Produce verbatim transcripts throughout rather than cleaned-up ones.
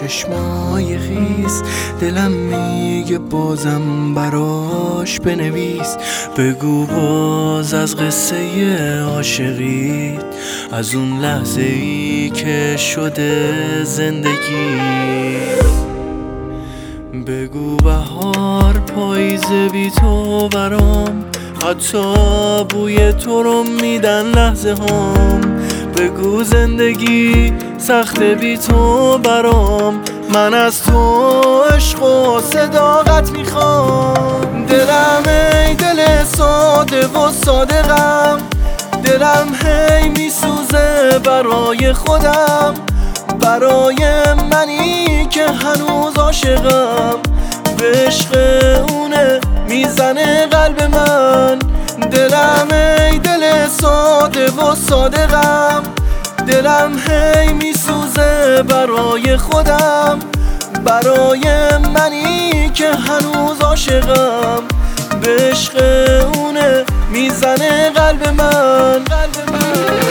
چشمای خیس، دلم میگه بازم براش بنویس. بگو باز از قصه عاشقیت، از اون لحظه ای که شده زندگی. بگو بهار پاییزه بی تو برام، حتی بوی تو رو میدن لحظه هام. بگو زندگی سخته بی تو برام، من از تو عشق و صداقت میخوام. دلم ای دل ساده و صادقم، دلم هی میسوزه برای خودم، برای منی که هنوز عاشقم. به عشق اونه میزنه قلب من. دلم ای دل ساده و صادقم، دلم هی میسوزه برای خودم، برای منی که هنوز عاشقم. به عشق اونه میزنه قلب من, قلب من.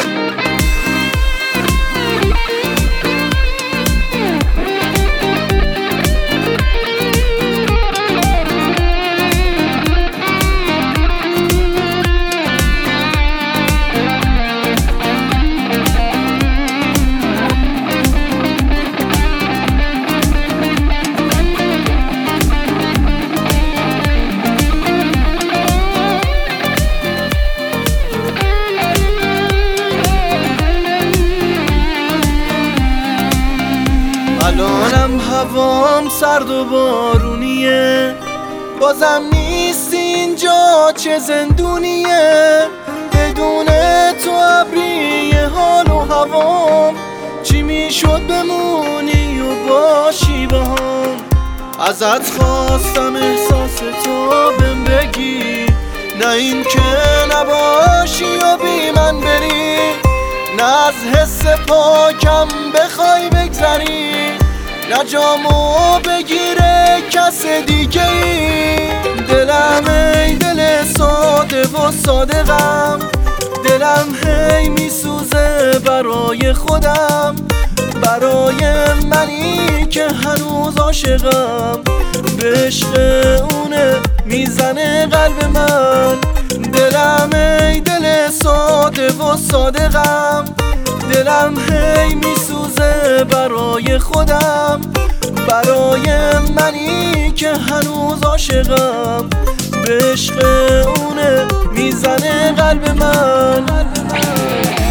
الانم هوام سرد و بارونیه، بازم نیست اینجا چه زندونیه. بدون تو ابری حال و هوام، چی میشد بمونی و باشی بهم. ازت خواستم احساس تو بهم بگی، نه این که نباشی و بی من بری، نه از حس پاکم بخوای بگذری، نه جامو بگیره کس دیگه ای. دلم ای دل ساده و صادقم، دلم هی میسوزه برای خودم، برای منی که هنوز عاشقم. به عشق اونه میزنه قلب من. دلم ای دل ساده و صادقم، دلم هی میسوزه برای خودم، برای منی که هنوز عاشقم. به عشق اونه میزنه قلب من, قلب من.